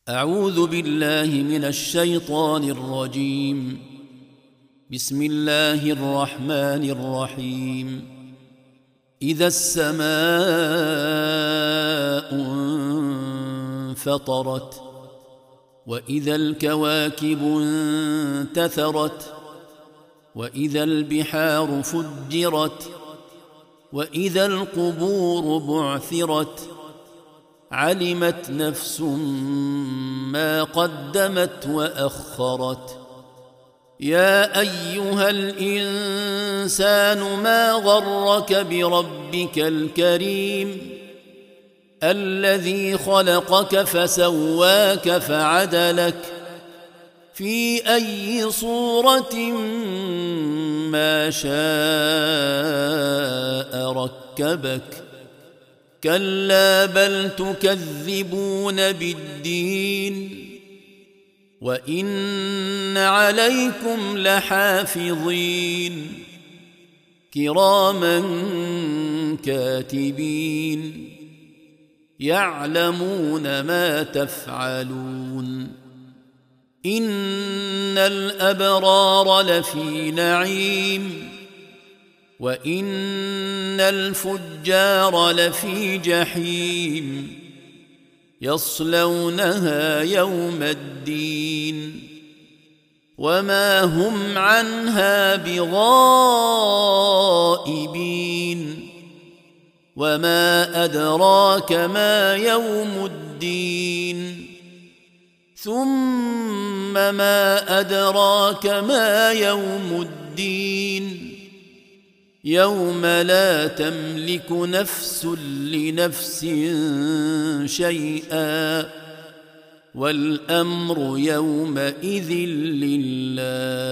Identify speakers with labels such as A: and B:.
A: أعوذ بالله من الشيطان الرجيم. بسم الله الرحمن الرحيم. إذا السماء انفطرت وإذا الكواكب انتثرت وإذا البحار فجرت وإذا القبور بعثرت علمت نفس ما قدمت وأخرت. يا أيها الإنسان ما غرك بربك الكريم الذي خلقك فسواك فعدلك في أي صورة ما شاء ركبك. كلا بل تكذبون بالدين وإن عليكم لحافظين كراما كاتبين يعلمون ما تفعلون. إن الأبرار لفي نعيم وإن الفجار لفي جحيم يصلونها يوم الدين وما هم عنها بغائبين. وما أدراك ما يوم الدين ثم ما أدراك ما يوم الدين يوم لا تملك نفس لنفس شيئا والأمر يومئذ لله.